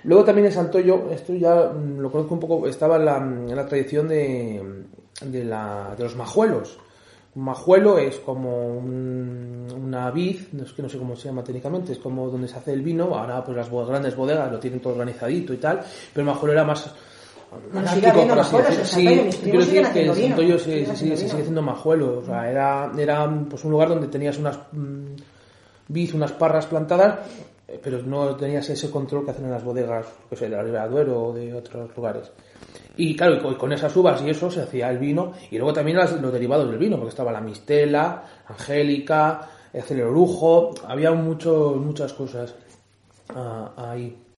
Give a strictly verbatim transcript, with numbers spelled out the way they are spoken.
Luego también en Santoyo, esto ya mm, lo conozco un poco, estaba en la, en la tradición de, de, la, de los majuelos. Un majuelo es como un- una vid, no es que no sé cómo se llama técnicamente, es como donde se hace el vino. Ahora pues las bo- grandes bodegas lo tienen todo organizadito y tal, pero el majuelo era más Bueno, sigue anárquico, habiendo por así majuelos decirlo. en Santoyo, mis Sí, primos quiero siguen decir que en haciendo vino. Santoyo se, Siguen se haciendo sigue, se vino. sigue haciendo majuelo. O sea, era, era pues un lugar donde tenías unas mm, vid, unas parras plantadas, eh, pero no tenías ese control que hacen en las bodegas, que sé, de la Ribera Duero o de otros lugares. Y claro, y con, con esas uvas y eso se hacía el vino, y luego también las- los derivados del vino, porque estaba la mistela, angélica, el orujo, había mucho, muchas cosas ah, ahí.